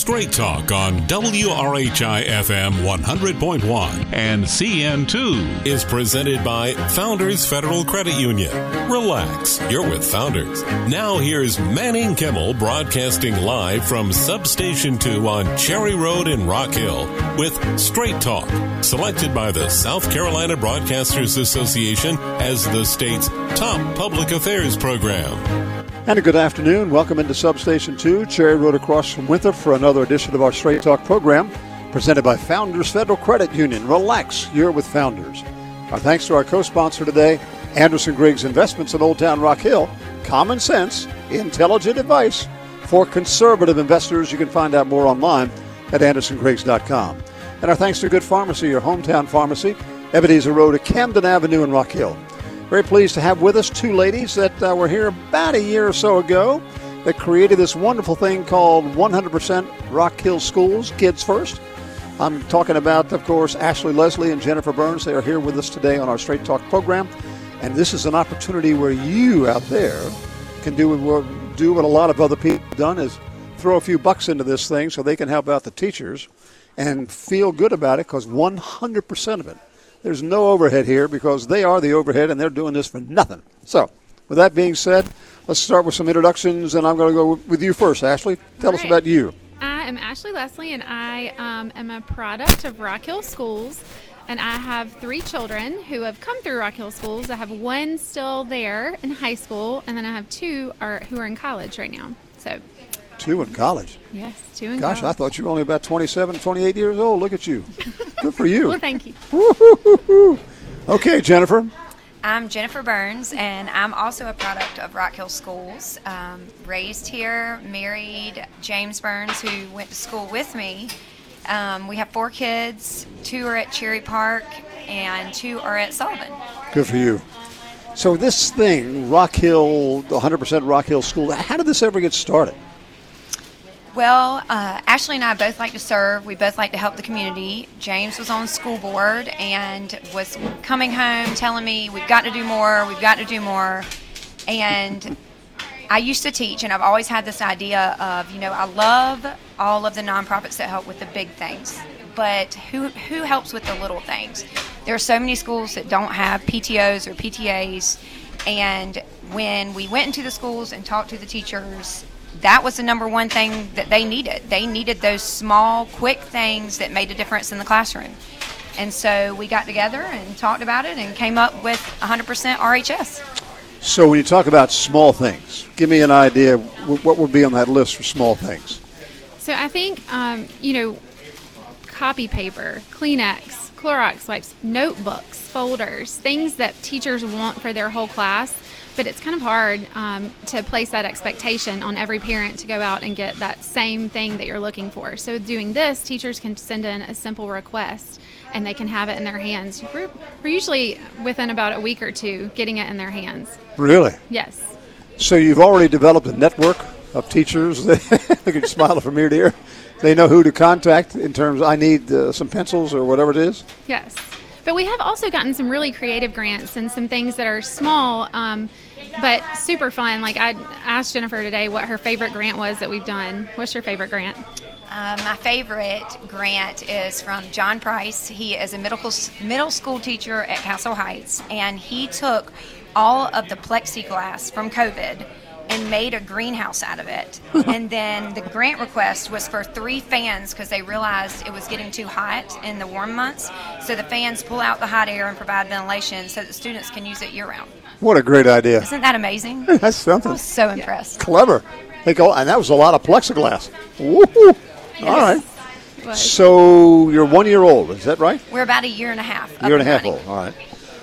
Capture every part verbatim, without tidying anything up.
Straight Talk on W R H I F M one hundred point one and C N two is presented by Founders Federal Credit Union. Relax, you're with Founders. Now here's Manning Kimmel broadcasting live from Substation two on Cherry Road in Rock Hill with Straight Talk, selected by the South Carolina Broadcasters Association as the state's top public affairs program. And a good afternoon. Welcome into Substation two, Cherry Road across from Winthrop for another edition of our Straight Talk program presented by Founders Federal Credit Union. Relax, you're with Founders. Our thanks to our co-sponsor today, Anderson Griggs Investments in Old Town Rock Hill. Common sense, intelligent advice for conservative investors. You can find out more online at anderson griggs dot com. And our thanks to Good Pharmacy, your hometown pharmacy, Ebenezer Road at Camden Avenue in Rock Hill. Very pleased to have with us two ladies that uh, were here about a year or so ago that created this wonderful thing called one hundred percent Rock Hill Schools, Kids First. I'm talking about, of course, Ashley Leslie and Jennifer Burns. They are here with us today on our Straight Talk program. And this is an opportunity where you out there can do what, do what a lot of other people have done, is throw a few bucks into this thing so they can help out the teachers and feel good about it, because one hundred percent of it, there's no overhead here because they are the overhead and they're doing this for nothing. So, with that being said, let's start with some introductions, and I'm going to go with you first, Ashley. Tell All us right. about you. I am Ashley Leslie, and I um, am a product of Rock Hill Schools, and I have three children who have come through Rock Hill Schools. I have one still there in high school, and then I have two are, who are in college right now. So, Two in college. yes, two in Gosh, college. I thought you were only about twenty-seven, twenty-eight years old. Look at you. Good for you. Well, thank you. Woo-hoo-hoo-hoo. Okay, Jennifer. I'm Jennifer Burns, and I'm also a product of Rock Hill Schools. Um, raised here, married James Burns, who went to school with me. Um, we have four kids. Two are at Cherry Park, and two are at Sullivan. Good for you. So this thing, Rock Hill, the one hundred percent Rock Hill School, how did this ever get started? Well, uh, Ashley and I both like to serve. We both like to help the community. James was on school board and was coming home telling me, we've got to do more, we've got to do more. And I used to teach, and I've always had this idea of, you know, I love all of the nonprofits that help with the big things, but who who helps with the little things? There are so many schools that don't have P T Os or P T As, and when we went into the schools and talked to the teachers, that was the number one thing that they needed. They needed those small, quick things that made a difference in the classroom. And so we got together and talked about it and came up with one hundred percent R H S. So when you talk about small things, give me an idea of what would be on that list for small things. So I think, um, you know, copy paper, Kleenex, Clorox wipes, notebooks, folders, things that teachers want for their whole class. But it's kind of hard um, to place that expectation on every parent to go out and get that same thing that you're looking for. So doing this, teachers can send in a simple request and they can have it in their hands. We're, we're usually within about a week or two getting it in their hands. Really? Yes. So you've already developed a network of teachers. Look at you smiling from ear to ear. They know who to contact in terms of, I need uh, some pencils or whatever it is? Yes. But we have also gotten some really creative grants and some things that are small, um, but super fun. Like I asked Jennifer today what her favorite grant was that we've done. What's your favorite grant? Uh, my favorite grant is from John Price. He is a middle, middle school teacher at Castle Heights, and he took all of the plexiglass from COVID and made a greenhouse out of it. And then the grant request was for three fans because they realized it was getting too hot in the warm months. So the fans pull out the hot air and provide ventilation so that students can use it year-round. What a great idea. Isn't that amazing? That's something. I was so impressed. Clever. They go, and that was a lot of plexiglass. Woo-hoo. Yes. All right. It was. So you're one year old, is that right? We're about a year and a half. A year and a half old, all right.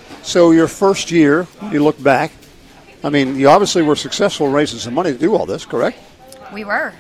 So your first year, you look back, I mean, you obviously were successful in raising some money to do all this, correct? We were.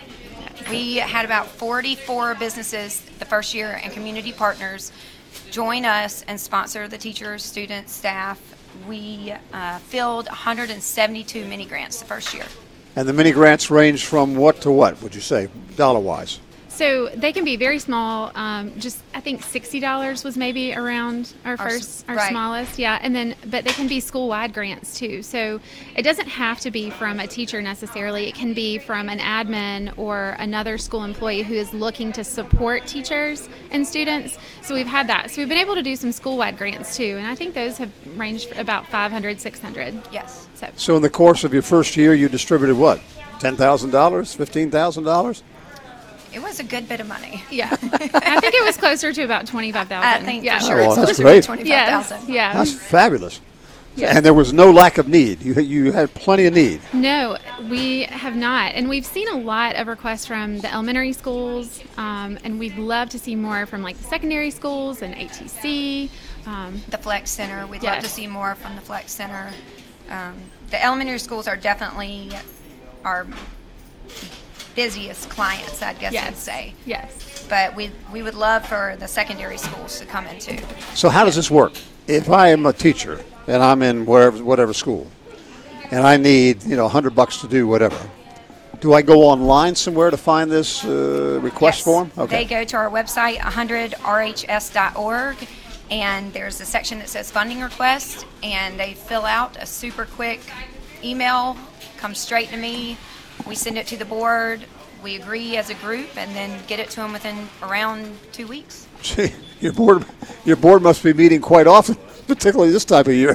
We had about forty-four businesses the first year and community partners join us and sponsor the teachers, students, staff. We uh, filled one hundred seventy-two mini grants the first year. And the mini grants range from what to what, would you say, dollar-wise? So they can be very small. Um, just I think sixty dollars was maybe around our, Our s- first, our right. smallest, yeah. And then, but they can be school-wide grants too. So it doesn't have to be from a teacher necessarily. It can be from an admin or another school employee who is looking to support teachers and students. So we've had that. So we've been able to do some school-wide grants too, and I think those have ranged for about five hundred, six hundred. Yes. So So in the course of your first year, you distributed what? ten thousand dollars? fifteen thousand dollars? It was a good bit of money. yeah, I think it was closer to about twenty-five thousand. I think yeah. for sure Oh, well, it's that's closer great. to twenty-five Yes, thousand. yeah. That's fabulous. Yeah. And there was no lack of need. You you had plenty of need. No, we have not. And we've seen a lot of requests from the elementary schools, um, and we'd love to see more from like the secondary schools and A T C. Um, The Flex Center, we'd love Yes. to see more from the Flex Center. Um, the elementary schools are definitely our busiest clients, I guess yes. I'd say. Yes. But we we would love for the secondary schools to come in too. So how does this work? If I am a teacher and I'm in wherever whatever school, and I need you know a hundred bucks to do whatever, do I go online somewhere to find this uh, request Yes. form? They go to our website, one hundred R H S dot org, and there's a section that says funding request, and they fill out a super quick email, comes straight to me. We send it to the board. We agree as a group, and then get it to them within around two weeks. Gee, your board your board must be meeting quite often, particularly this time of year.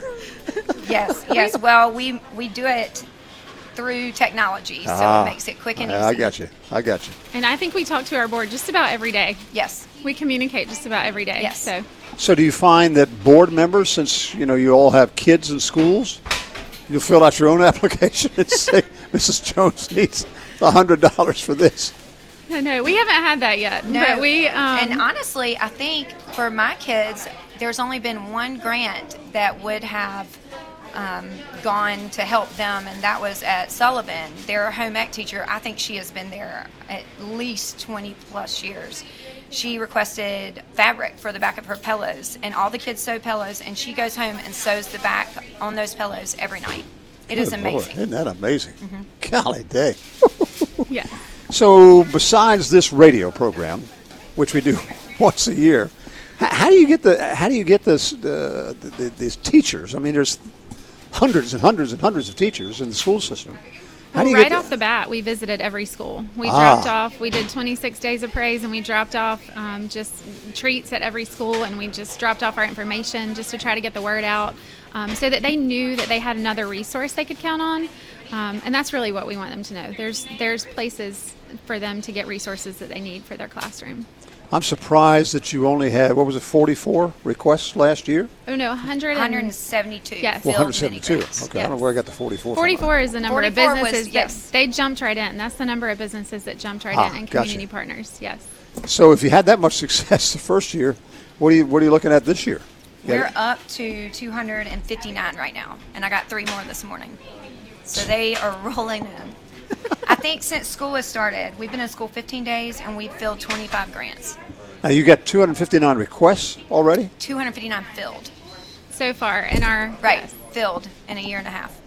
Yes, yes. Well, we we do it through technology, so Ah, it makes it quick and easy. I got you. I got you. And I think we talk to our board just about every day. Yes. We communicate just about every day. Yes. So So do you find that board members, since you know you all have kids in schools, you fill out your own application and say, Missus Jones needs a hundred dollars for this? no, no, we haven't had that yet. No. But we um, and honestly, I think for my kids, there's only been one grant that would have um, gone to help them, and that was at Sullivan. Their home ec teacher, I think she has been there at least twenty plus years. She requested fabric for the back of her pillows, and all the kids sew pillows, and she goes home and sews the back on those pillows every night. It is Good Lord, amazing. isn't that amazing? Mm-hmm. Golly day. yeah. So besides this radio program, which we do once a year, h- how do you get the how do you get this uh, the, the, these teachers? I mean, there's hundreds and hundreds and hundreds of teachers in the school system. How Well, do you right get off the bat, we visited every school. We Ah. dropped off, we did twenty-six days of praise, and we dropped off um, just treats at every school, and we just dropped off our information just to try to get the word out um, so that they knew that they had another resource they could count on. Um, and that's really what we want them to know. There's there's places for them to get resources that they need for their classroom. I'm surprised that you only had, what was it, forty-four requests last year? Oh, no, one hundred one hundred seventy-two. Yes. Well, filled one hundred seventy-two. mini grants. Okay, I don't know where I got the forty-four from. forty-four is the number of forty-four was- businesses yes. that they jumped right in. That's the number of businesses that jumped right Ah, in and gotcha. community partners. Yes. So if you had that much success the first year, what are you what are you looking at this year? You We're got- up to two hundred fifty-nine right now, and I got three more this morning. So they are rolling in. I think since school has started, we've been in school fifteen days, and we've filled twenty-five grants. Now you got two hundred fifty-nine requests already? two hundred fifty-nine filled. So far in our Right, yes. filled in a year and a half.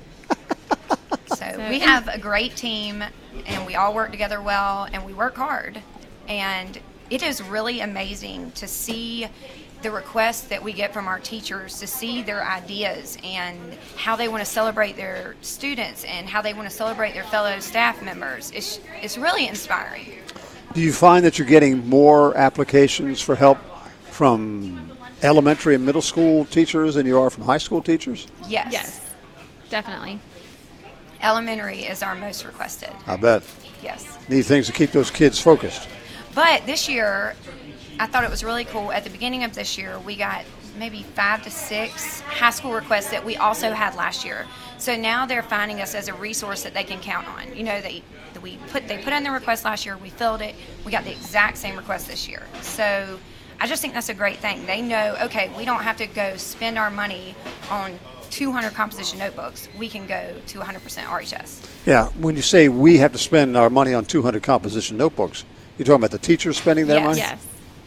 So So- we have a great team, and we all work together well, and we work hard. And it is really amazing to see the requests that we get from our teachers, to see their ideas and how they want to celebrate their students and how they want to celebrate their fellow staff members. It's, it's really inspiring. Do you find that you're getting more applications for help from elementary and middle school teachers than you are from high school teachers? Yes. Yes, definitely. Elementary is our most requested. I bet. Yes. Need things to keep those kids focused. But this year, I thought it was really cool. At the beginning of this year, we got maybe five to six high school requests that we also had last year. So now they're finding us as a resource that they can count on. You know, they we put they put in their request last year, we filled it, we got the exact same request this year. So I just think that's a great thing. They know, okay, we don't have to go spend our money on two hundred composition notebooks. We can go to one hundred percent R H S. Yeah, when you say we have to spend our money on two hundred composition notebooks, you're talking about the teachers spending their Yes. money? Yes.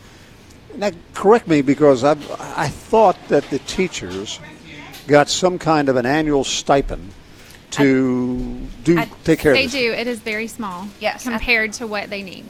Now, correct me, because I I thought that the teachers got some kind of an annual stipend to do I- take care They of this. do. It is very small Yes, I- compared to what they need.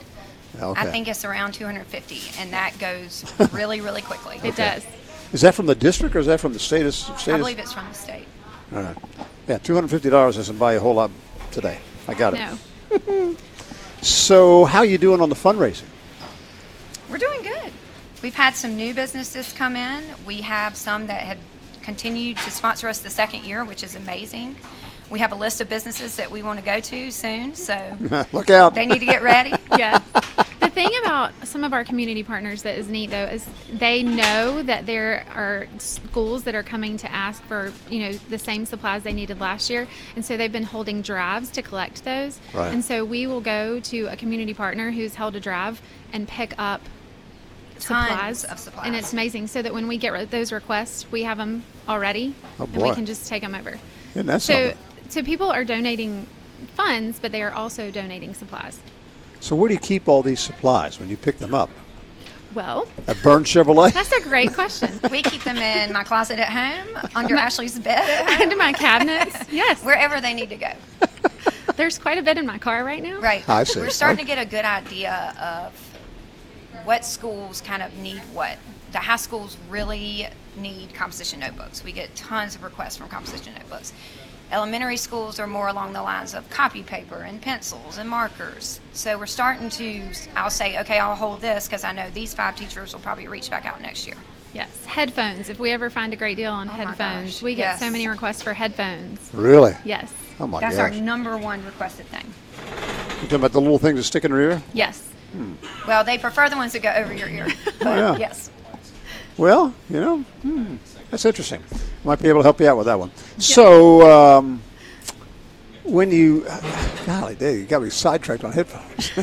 Okay. I think it's around two hundred fifty, and that goes really, really quickly. It does. Is that from the district or is that from the state? Of, state I of- believe it's from the state. All right. Yeah, two hundred fifty dollars doesn't buy you a whole lot today. I got it. No. So how are you doing on the fundraising? We're doing good. We've had some new businesses come in. We have some that have continued to sponsor us the second year, which is amazing. We have a list of businesses that we want to go to soon, so Look out. they need to get ready. Yeah. The thing about some of our community partners that is neat, though, is they know that there are schools that are coming to ask for, you know, the same supplies they needed last year. And so they've been holding drives to collect those. Right. And so we will go to a community partner who's held a drive and pick up Tons supplies. of supplies. And it's amazing. So that when we get re- those requests, we have them already. Oh, and we boy. can just take them over. Isn't that So, something? so people are donating funds, but they are also donating supplies. So where do you keep all these supplies when you pick them up? Well, At Burn Chevrolet? that's a great question. We keep them in my closet at home, under Ashley's bed at home, Into my cabinets. Yes. wherever they need to go. There's quite a bit in my car right now. Right. I see. We're starting to get a good idea of what schools kind of need what. The high schools really need composition notebooks. We get tons of requests from composition notebooks. Elementary schools are more along the lines of copy paper and pencils and markers. So we're starting to, I'll say, okay, I'll hold this because I know these five teachers will probably reach back out next year. Yes. Headphones. If we ever find a great deal on Oh my headphones, gosh, we get so yes. many requests for headphones. Really? Yes. Oh, my That's gosh. our number one requested thing. You talking about the little things that stick in your ear? Yes. Well, they prefer the ones that go over your ear. But yeah. yes. Well, you know, hmm, that's interesting. Might be able to help you out with that one. So, um, when you, golly, Dave, you got me sidetracked on headphones.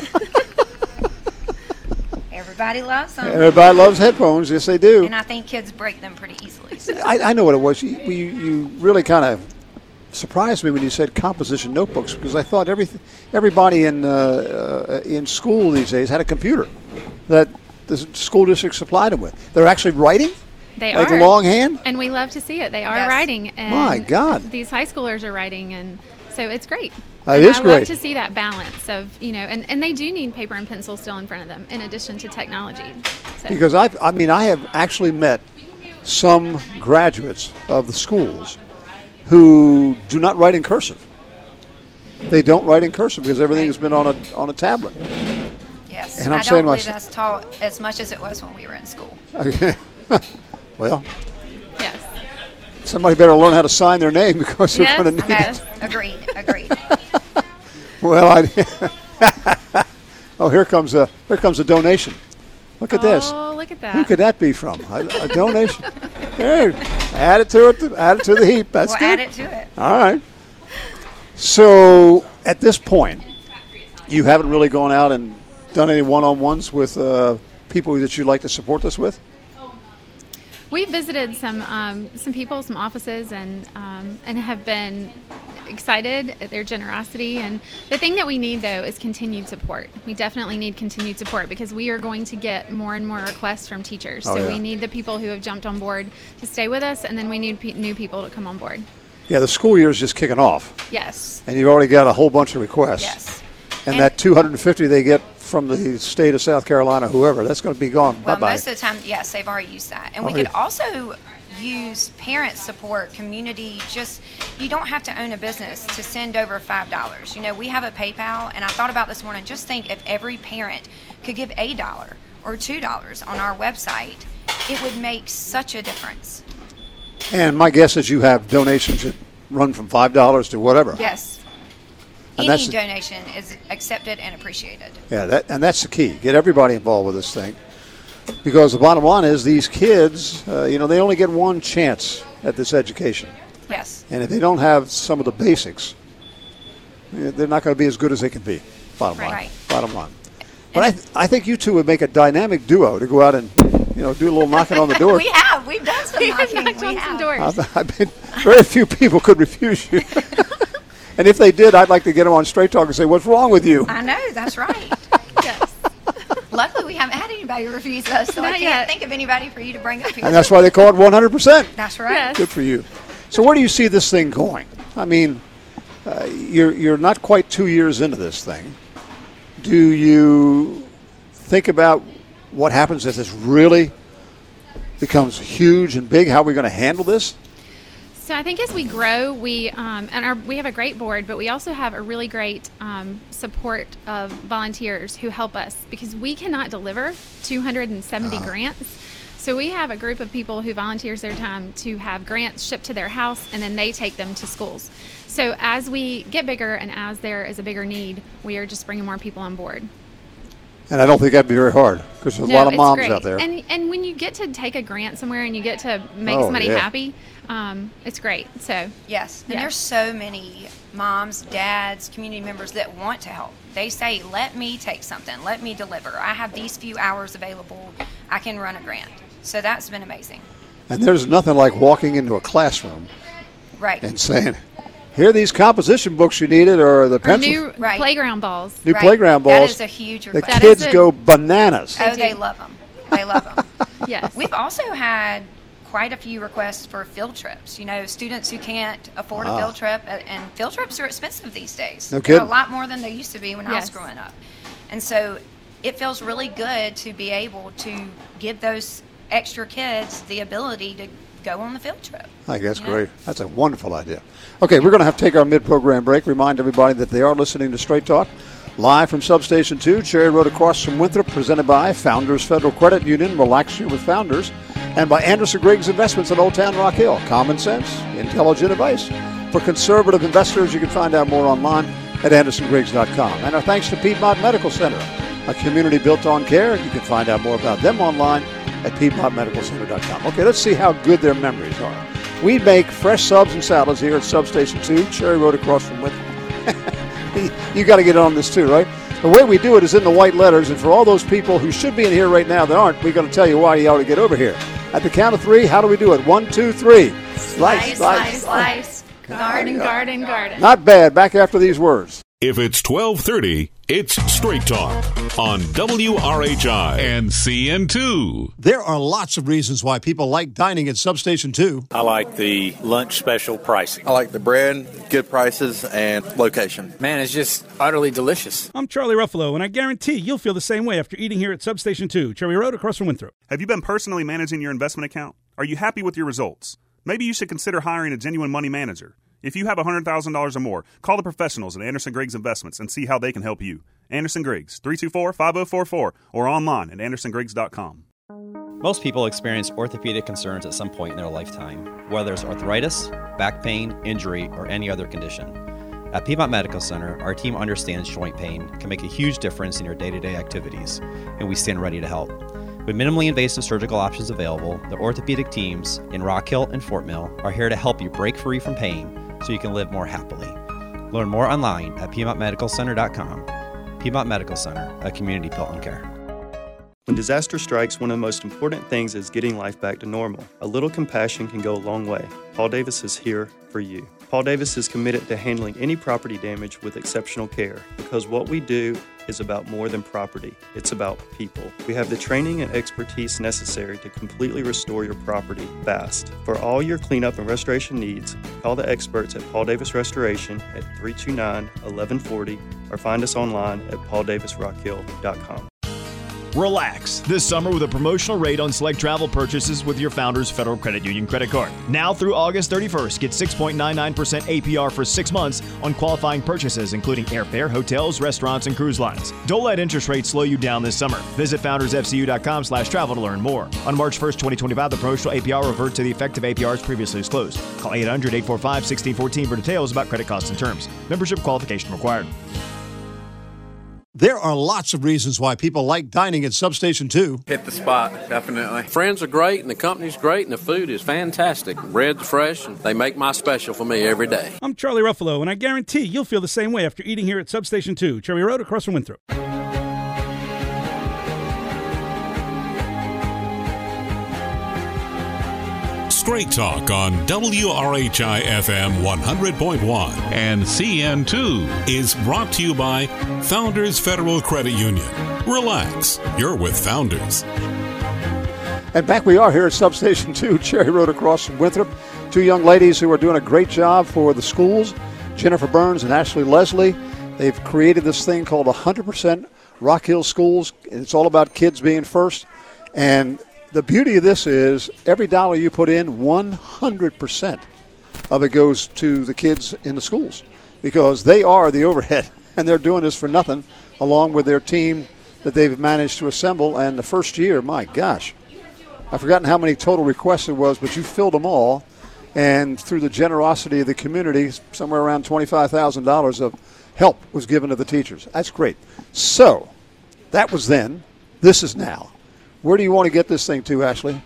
Everybody loves them. Everybody loves headphones. Yes, they do. And I think kids break them pretty easily. So. I, I know what it was. You, you, you really kind of surprised me when you said composition notebooks because I thought every, everybody in uh, uh, in school these days had a computer that the school district supplied them with. They're actually writing? They Like are. longhand? And we love to see it. They are Yes. writing. And My God. These high schoolers are writing. And so it's great. That And is I great. love to see that balance of, you know, and, and they do need paper and pencil still in front of them in addition to technology. So. Because I, I mean, I have actually met some graduates of the schools who do not write in cursive. They don't write in cursive because everything has been on a on a tablet. Yes. And I'm I saying don't believe myself- that's taught as much as it was when we were in school. Well, Yes. somebody better learn how to sign their name because they're Yes, going to need No, it. agreed, agreed. Well, I. oh, here comes a here comes a donation. Look at this. Oh, look at that. Who could that be from? A, a donation. There, add it to it. Add it to the heap. That's We'll good. add it to it. All right. So at this point, you haven't really gone out and done any one-on-ones with uh, people that you'd like to support this with? We visited some um, some people, some offices, and um, and have been excited at their generosity. And the thing that we need, though, is continued support. We definitely need continued support because we are going to get more and more requests from teachers. Oh, so yeah. we need the people who have jumped on board to stay with us, and then we need pe- new people to come on board. Yeah, the school year is just kicking off, Yes. and you've already got a whole bunch of requests. Yes. And, And- that two hundred fifty they get from the state of South Carolina, whoever, that's going to be gone. Well, Bye-bye. most of the time, yes, they've already used that. And we Already. could also use parent support, community, just, you don't have to own a business to send over five dollars. You know, we have a PayPal, and I thought about this morning, just think if every parent could give a dollar or two dollars on our website, it would make such a difference. And my guess is you have donations that run from five dollars to whatever. Yes. And Any that's- donation is accepted and appreciated. Yeah, that, and that's the key. Get everybody involved with this thing. Because the bottom line is these kids, uh, you know, they only get one chance at this education. Yes. And if they don't have some of the basics, eh, they're not going to be as good as they can be. Bottom line. Right. Bottom line. But I, th- I think you two would make a dynamic duo to go out and, you know, do a little knocking on the door. We have. We've done some We have knocking. knocked We on have. some doors. I've, I've been, very few people could refuse you. And if they did, I'd like to get them on Straight Talk and say, what's wrong with you? I know, that's right. Yes. Luckily, we haven't had anybody refuse us, so I Not can't yet. think of anybody for you to bring up here. And that's why they call it one hundred percent. That's right. Yes. Good for you. So where do you see this thing going? I mean, uh, you're you're not quite two years into this thing. Do you think about what happens if this really becomes huge and big? How are we going to handle this? So I think as we grow, we um, and our, we have a great board, but we also have a really great um, support of volunteers who help us, because we cannot deliver two hundred seventy uh-huh. grants. So we have a group of people who volunteers their time to have grants shipped to their house, and then they take them to schools. So as we get bigger and as there is a bigger need, we are just bringing more people on board. And I don't think that'd be very hard, because there's a no, lot of moms great. out there. And and when you get to take a grant somewhere and you get to make oh, somebody yeah. happy, um, it's great. So yes, and yeah. there's so many moms, dads, community members that want to help. They say, "Let me take something. Let me deliver. I have these few hours available. I can run a grant." So that's been amazing. And there's nothing like walking into a classroom, right, and saying, "Here are these composition books you needed, or the pencil." New right. playground balls. New right. playground balls. That is a huge The request. kids a, go bananas. Oh, they love them. They love them. Yes. We've also had quite a few requests for field trips. You know, students who can't afford Wow. a field trip, and field trips are expensive these days. No They're kidding. a lot more than they used to be when I was Yes. growing up. And so it feels really good to be able to give those extra kids the ability to go on the field trip. I think that's you know? great. That's a wonderful idea. Okay, we're going to have to take our mid-program break. Remind everybody that they are listening to Straight Talk, live from Substation two, Cherry Road across from Winthrop, presented by Founders Federal Credit Union, Relax Here with Founders, and by Anderson Griggs Investments in Old Town Rock Hill. Common sense, intelligent advice. For conservative investors, you can find out more online at anderson griggs dot com. And our thanks to Piedmont Medical Center, a community built on care. You can find out more about them online at piedmont medical center dot com. Okay, let's see how good their memories are. We make fresh subs and salads here at Substation two, Cherry Road across from Winthrop. You got to get on this too, right? The way we do it is in the white letters, and for all those people who should be in here right now that aren't, we're going to tell you why you ought to get over here. At the count of three, how do we do it? One, two, three. Slice, slice, slice. Garden, garden, garden. Not bad. Back after these words. If it's twelve thirty, it's Straight Talk on W R H I and C N two. There are lots of reasons why people like dining at Substation two. I like the lunch special pricing. I like the bread, good prices, and location. Man, it's just utterly delicious. I'm Charlie Ruffalo, and I guarantee you'll feel the same way after eating here at Substation two, Cherry Road across from Winthrop. Have you been personally managing your investment account? Are you happy with your results? Maybe you should consider hiring a genuine money manager. If you have one hundred thousand dollars or more, call the professionals at Anderson Griggs Investments and see how they can help you. Anderson Griggs, three two four, five oh four four, or online at anderson griggs dot com. Most people experience orthopedic concerns at some point in their lifetime, whether it's arthritis, back pain, injury, or any other condition. At Piedmont Medical Center, our team understands joint pain can make a huge difference in your day-to-day activities, and we stand ready to help. With minimally invasive surgical options available, the orthopedic teams in Rock Hill and Fort Mill are here to help you break free from pain so you can live more happily. Learn more online at piedmont medical center dot com. Piedmont Medical Center, a community built on care. When disaster strikes, one of the most important things is getting life back to normal. A little compassion can go a long way. Paul Davis is here for you. Paul Davis is committed to handling any property damage with exceptional care, because what we do is about more than property. It's about people. We have the training and expertise necessary to completely restore your property fast. For all your cleanup and restoration needs, call the experts at Paul Davis Restoration at three two nine, one one four zero or find us online at paul davis rock hill dot com. Relax this summer with a promotional rate on select travel purchases with your Founders Federal Credit Union credit card. Now through August thirty-first, get six point nine nine percent A P R for six months on qualifying purchases, including airfare, hotels, restaurants, and cruise lines. Don't let interest rates slow you down this summer. Visit founders f c u dot com slash travel to learn more. On March first, twenty twenty-five, the promotional A P R will revert to the effective A P Rs previously disclosed. Call eight hundred, eight four five, one six one four for details about credit costs and terms. Membership qualification required. There are lots of reasons why people like dining at Substation two. Hit the spot, definitely. Friends are great, and the company's great, and the food is fantastic. Bread's fresh, and they make my special for me every day. I'm Charlie Ruffalo, and I guarantee you'll feel the same way after eating here at Substation two, Cherry Road across from Winthrop. Straight Talk on W R H I F M one hundred point one and C N two is brought to you by Founders Federal Credit Union. Relax, you're with Founders. And back we are here at Substation two, Cherry Road across from Winthrop. Two young ladies who are doing a great job for the schools, Jennifer Burns and Ashley Leslie. They've created this thing called one hundred percent Rock Hill Schools. It's all about kids being first. And the beauty of this is every dollar you put in, one hundred percent of it goes to the kids in the schools because they are the overhead, and they're doing this for nothing along with their team that they've managed to assemble. And the first year, my gosh, I've forgotten how many total requests there was, but you filled them all. And through the generosity of the community, somewhere around twenty-five thousand dollars of help was given to the teachers. That's great. So that was then. This is now. Where do you want to get this thing to, Ashley?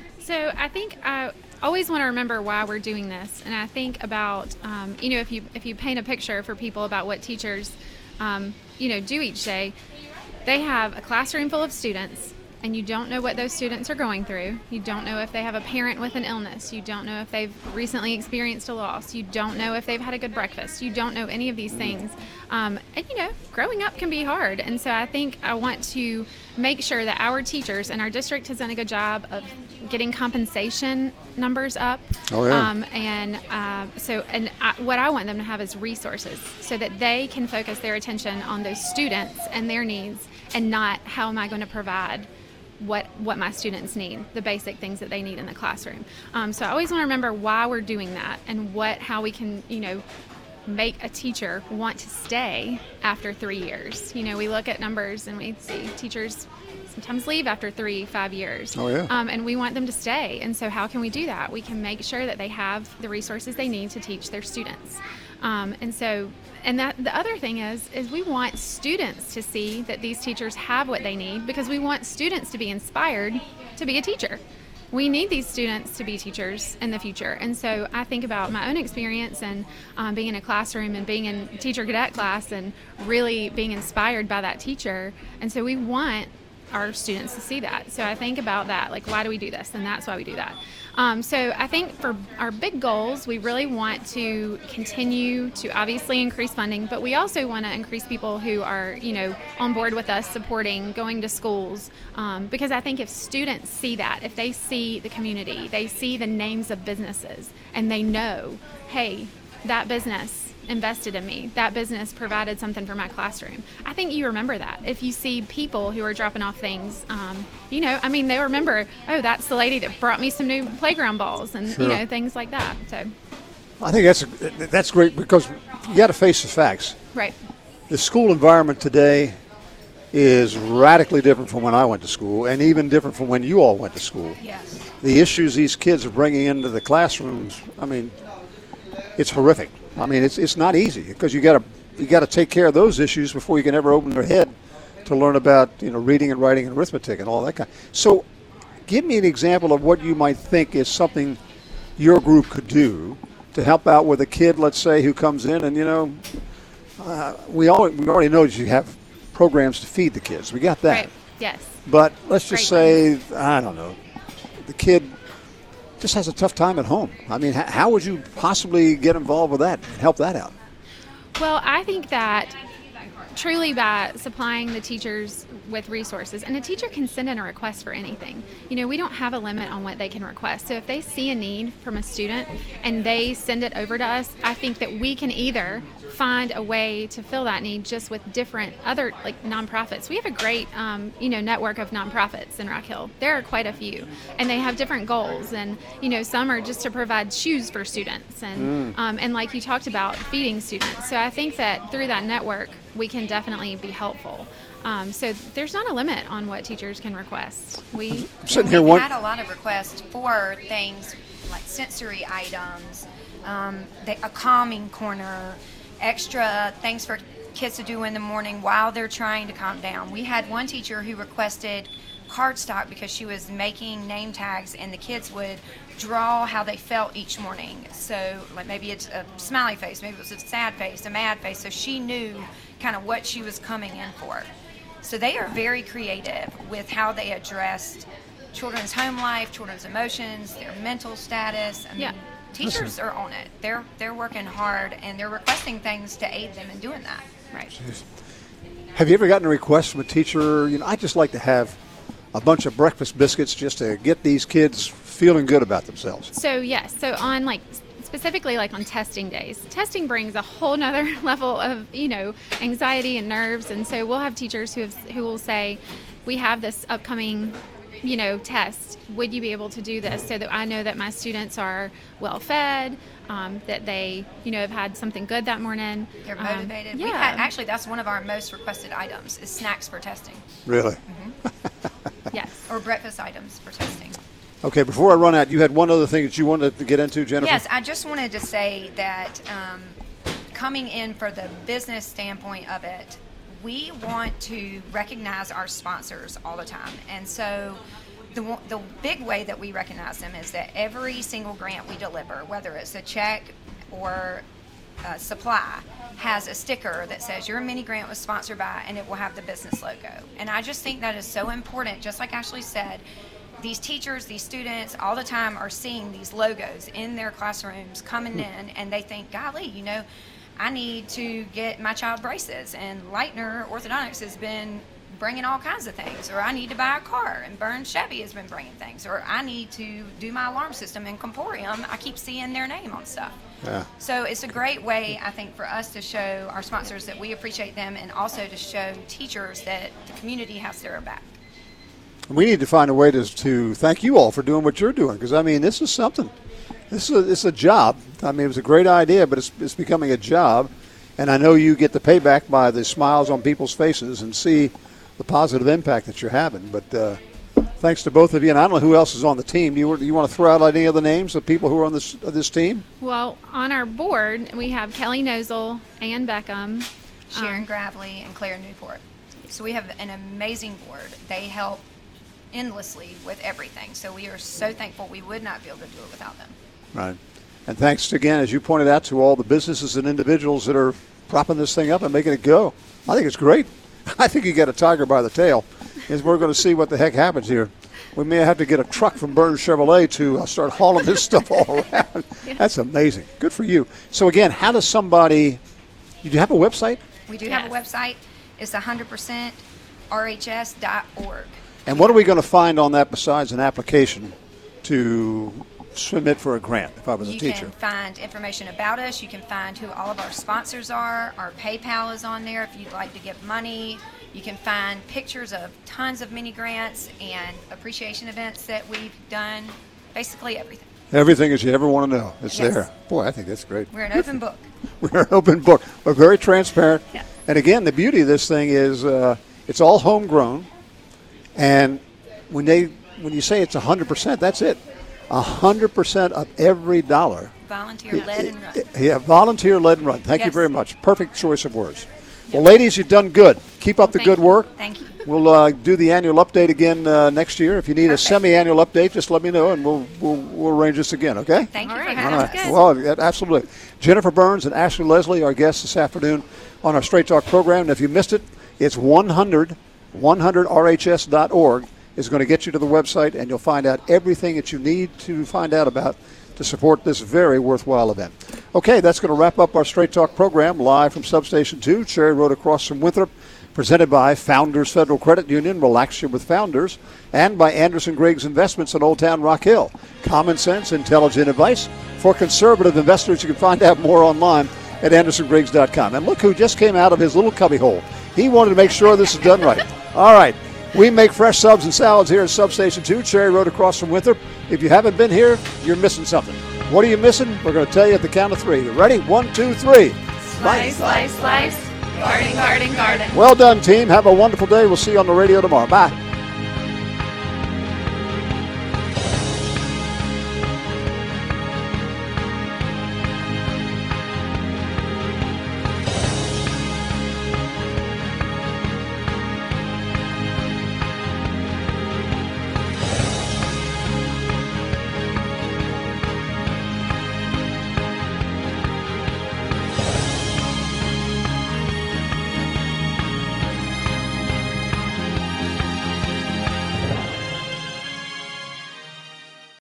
So I think I always want to remember why we're doing this. And I think about, um, you know, if you if you paint a picture for people about what teachers, um, you know, do each day, they have a classroom full of students, and you don't know what those students are going through. You don't know if they have a parent with an illness. You don't know if they've recently experienced a loss. You don't know if they've had a good breakfast. You don't know any of these things. Um, and, you know, growing up can be hard. And so I think I want to make sure that our teachers, and our district has done a good job of getting compensation numbers up. Oh, yeah. Um, and uh, so and I, what I want them to have is resources so that they can focus their attention on those students and their needs and not how am I going to provide what what my students need, the basic things that they need in the classroom. Um, so I always want to remember why we're doing that and what how we can, you know, make a teacher want to stay after three years. You know, we look at numbers and we see teachers sometimes leave after three, five years. Oh, yeah. Um, and we want them to stay. And so how can we do that? We can make sure that they have the resources they need to teach their students. Um, and so, and that the other thing is, is we want students to see that these teachers have what they need because we want students to be inspired to be a teacher. We need these students to be teachers in the future. And so I think about my own experience and um, being in a classroom and being in teacher cadet class and really being inspired by that teacher. And so we want our students to see that. So I think about that, like, why do we do this? And that's why we do that. Um, so I think for our big goals, we really want to continue to obviously increase funding, but we also want to increase people who are, you know, on board with us, supporting, going to schools, um, because I think if students see that, if they see the community, they see the names of businesses, and they know, hey, that business invested in me, that business provided something for my classroom. I think you remember that. If you see people who are dropping off things, um, you know, I mean, they remember, oh, that's the lady that brought me some new playground balls and, sure. you know, things like that. So I think that's a, that's great because you got to face the facts. Right. The school environment today is radically different from when I went to school and even different from when you all went to school. Yes. The issues these kids are bringing into the classrooms, I mean, it's horrific. I mean, it's it's not easy because you got to you got to take care of those issues before you can ever open their head to learn about, you know, reading and writing and arithmetic and all that kind. So, give me an example of what you might think is something your group could do to help out with a kid, let's say, who comes in and, you know, uh, we all we already know that you have programs to feed the kids. We got that. Right. Yes. But let's just Great. say, I don't know, the kid just has a tough time at home. I mean, how would you possibly get involved with that and help that out? Well, I think that truly by supplying the teachers with resources, and a teacher can send in a request for anything. You know, we don't have a limit on what they can request. So if they see a need from a student and they send it over to us, I think that we can either find a way to fill that need just with different other, like, nonprofits. We have a great, um, you know, network of nonprofits in Rock Hill. There are quite a few, and they have different goals. And, you know, some are just to provide shoes for students, and, mm. um, and like you talked about, feeding students. So I think that through that network, we can definitely be helpful. Um, so there's not a limit on what teachers can request. We sitting we've here one- had a lot of requests for things like sensory items, um, the, a calming corner, extra things for kids to do in the morning while they're trying to calm down. We had one teacher who requested cardstock because she was making name tags and the kids would draw how they felt each morning. So like maybe it's a smiley face, maybe it was a sad face, a mad face, so she knew kind of what she was coming in for. So they are very creative with how they addressed children's home life, children's emotions, their mental status. I mean, yeah. Teachers Listen. are on it. They're they're working hard and they're requesting things to aid them in doing that. Right. Jeez. Have you ever gotten a request from a teacher? You know, I just like to have a bunch of breakfast biscuits just to get these kids feeling good about themselves. So yes, so on like specifically like on testing days. Testing brings a whole nother level of, you know, anxiety and nerves. And so we'll have teachers who have, who will say, we have this upcoming, you know, test. Would you be able to do this so that I know that my students are well fed, um, that they, you know, have had something good that morning? They're Um, motivated. yeah. We've had, actually, that's one of our most requested items is snacks for testing. Really? Mm-hmm. Yes. Or breakfast items for testing. Okay, before I run out, you had one other thing that you wanted to get into, Jennifer? Yes, I just wanted to say that um, coming in for the business standpoint of it, we want to recognize our sponsors all the time. And so the, the big way that we recognize them is that every single grant we deliver, whether it's a check or a supply, has a sticker that says your mini grant was sponsored by, and it will have the business logo. And I just think that is so important. Just like Ashley said, these teachers, these students, all the time are seeing these logos in their classrooms coming in, and they think, golly, you know, I need to get my child braces, and Leitner Orthodontics has been bringing all kinds of things, or I need to buy a car, and Burns Chevy has been bringing things, or I need to do my alarm system in Comporium. I keep seeing their name on stuff. Yeah. So it's a great way, I think, for us to show our sponsors that we appreciate them, and also to show teachers that the community has their back. We need to find a way to, to thank you all for doing what you're doing, because, I mean, this is something. This is a, it's a job. I mean, it was a great idea, but it's, it's becoming a job. And I know you get the payback by the smiles on people's faces and see the positive impact that you're having. But uh, thanks to both of you. And I don't know who else is on the team. Do you, do you want to throw out any other names of people who are on this of this team? Well, on our board, we have Kelly Nozel, Ann Beckham, Sharon um, Gravely, and Claire Newport. So we have an amazing board. They help endlessly with everything. So we are so thankful. We would not be able to do it without them. Right. And thanks again, as you pointed out, to all the businesses and individuals that are propping this thing up and making it go. I think it's great. I think you got a tiger by the tail. Is we're going to see what the heck happens here. We may have to get a truck from Burns Chevrolet to uh, start hauling this stuff all around. Yeah. That's amazing. Good for you. So again, how does somebody? Do you have a website? We do Yes. have a website. It's one hundred percent R H S dot org. And what are we going to find on that besides an application to submit for a grant if I was a You teacher? can find information about us. You can find who all of our sponsors are. Our PayPal is on there if you'd like to give money. You can find pictures of tons of mini grants and appreciation events that we've done. Basically everything. Everything that you ever want to know. It's Yes. there. Boy, I think that's great. We're an open book. We're an open book. We're very transparent. Yeah. And again, the beauty of this thing is uh, it's all homegrown. And when they when you say it's one hundred percent, that's it. one hundred percent of every dollar. Volunteer led and run. Yeah, volunteer led and run. Thank you Yes. very much. Perfect choice of words. Well, ladies, you've done good. Keep up the Thank good you. work. Thank you. We'll uh, do the annual update again uh, next year. If you need a semi-annual update, just let me know, and we'll we'll, we'll arrange this again, okay? Thank you All for right. having All us. right. Well, yeah, absolutely. Jennifer Burns and Ashley Leslie, our guests this afternoon on our Straight Talk program. And if you missed it, it's one hundred, one hundred R H S dot org is going to get you to the website, and you'll find out everything that you need to find out about to support this very worthwhile event. Okay, that's going to wrap up our Straight Talk program live from Substation two, Cherry Road across from Winthrop, presented by Founders Federal Credit Union, Relax You with Founders, and by Anderson Griggs Investments in Old Town Rock Hill. Common sense, intelligent advice for conservative investors. You can find out more online at anderson griggs dot com. And look who just came out of his little cubbyhole. He wanted to make sure this is done right. All right. We make fresh subs and salads here at Substation two, Cherry Road across from Winthrop. If you haven't been here, you're missing something. What are you missing? We're going to tell you at the count of three. You ready? One, two, three. Slice, slice, slice. Garden, garden, garden. Well done, team. Have a wonderful day. We'll see you on the radio tomorrow. Bye.